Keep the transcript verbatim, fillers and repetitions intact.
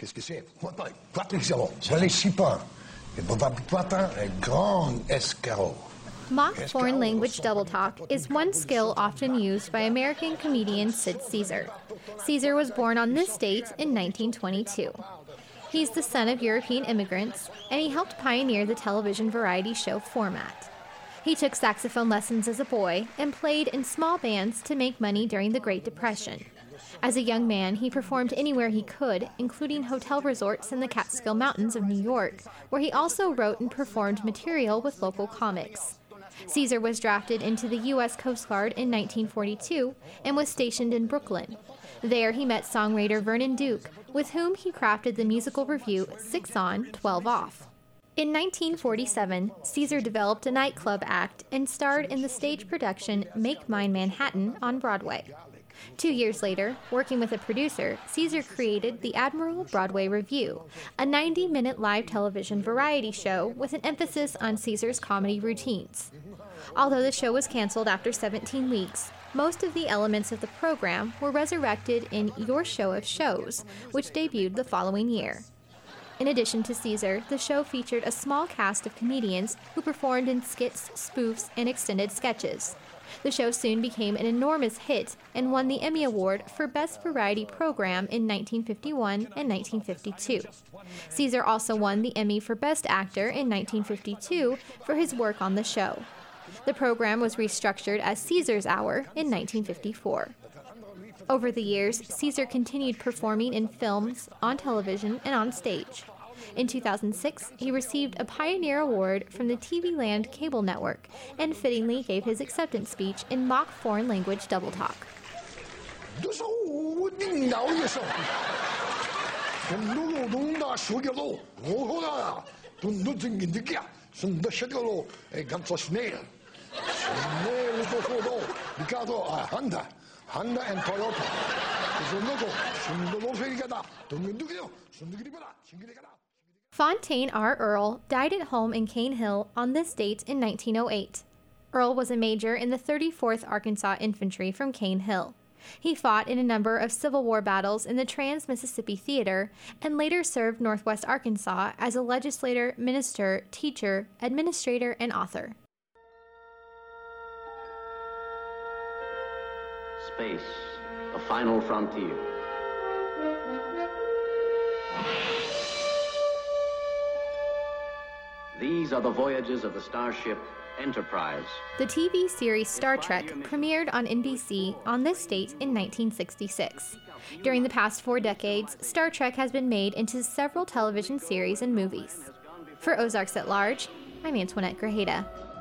Qu'est-ce que c'est? Je ne sais pas. Grand escargot. Mock foreign language double talk is one skill often used by American comedian Sid Caesar. Caesar was born on this date in nineteen twenty-two. He's the son of European immigrants, and he helped pioneer the television variety show format. He took saxophone lessons as a boy and played in small bands to make money during the Great Depression. As a young man, he performed anywhere he could, including hotel resorts in the Catskill Mountains of New York, where he also wrote and performed material with local comics. Caesar was drafted into the U S Coast Guard in nineteen forty-two and was stationed in Brooklyn. There he met songwriter Vernon Duke, with whom he crafted the musical revue Six On, Twelve Off. In nineteen forty-seven, Caesar developed a nightclub act and starred in the stage production Make Mine Manhattan on Broadway. Two years later, working with a producer, Caesar created the Admiral Broadway Revue, a ninety-minute live television variety show with an emphasis on Caesar's comedy routines. Although the show was canceled after seventeen weeks, most of the elements of the program were resurrected in Your Show of Shows, which debuted the following year. In addition to Caesar, the show featured a small cast of comedians who performed in skits, spoofs, and extended sketches. The show soon became an enormous hit and won the Emmy Award for Best Variety Program in nineteen fifty-one and nineteen fifty-two. Caesar also won the Emmy for Best Actor in nineteen fifty-two for his work on the show. The program was restructured as Caesar's Hour in nineteen fifty-four. Over the years, Caesar continued performing in films, on television, and on stage. In two thousand six, he received a Pioneer Award from the T V Land cable network and fittingly gave his acceptance speech in mock foreign language double talk. Honda and Toyota. Fontaine R. Earl died at home in Cane Hill on this date in nineteen oh eight. Earl was a major in the thirty-fourth Arkansas Infantry from Cane Hill. He fought in a number of Civil War battles in the Trans-Mississippi Theater and later served Northwest Arkansas as a legislator, minister, teacher, administrator, and author. Space, the final frontier. These are the voyages of the starship Enterprise. The T V series Star Trek premiered on N B C on this date in nineteen sixty-six. During the past four decades, Star Trek has been made into several television series and movies. For Ozarks at Large, I'm Antoinette Grajeda.